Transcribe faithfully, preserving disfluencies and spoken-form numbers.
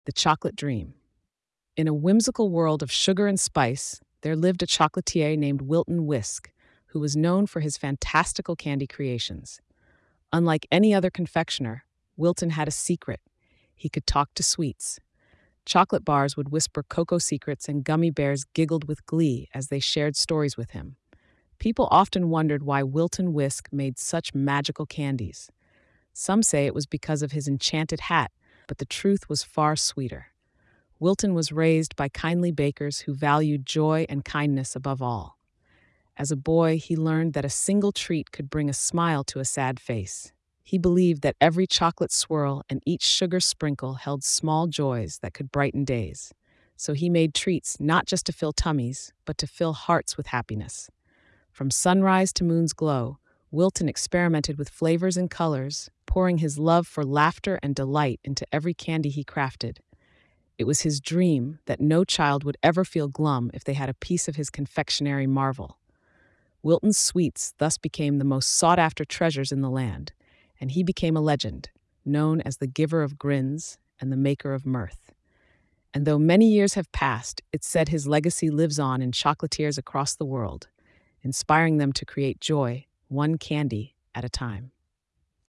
The Chocolate Dream. In a whimsical world of sugar and spice, there lived a chocolatier named Wilton Whisk, who was known for his fantastical candy creations. Unlike any other confectioner, Wilton had a secret. He could talk to sweets. Chocolate bars would whisper cocoa secrets, and gummy bears giggled with glee as they shared stories with him. People often wondered why Wilton Whisk made such magical candies. Some say it was because of his enchanted hat, but the truth was far sweeter. Wilton was raised by kindly bakers who valued joy and kindness above all. As a boy, he learned that a single treat could bring a smile to a sad face. He believed that every chocolate swirl and each sugar sprinkle held small joys that could brighten days. So he made treats not just to fill tummies, but to fill hearts with happiness. From sunrise to moon's glow, Wilton experimented with flavors and colors, pouring his love for laughter and delight into every candy he crafted. It was his dream that no child would ever feel glum if they had a piece of his confectionery marvel. Wilton's sweets thus became the most sought-after treasures in the land, and he became a legend, known as the giver of grins and the maker of mirth. And though many years have passed, it's said his legacy lives on in chocolatiers across the world, inspiring them to create joy, one candy at a time.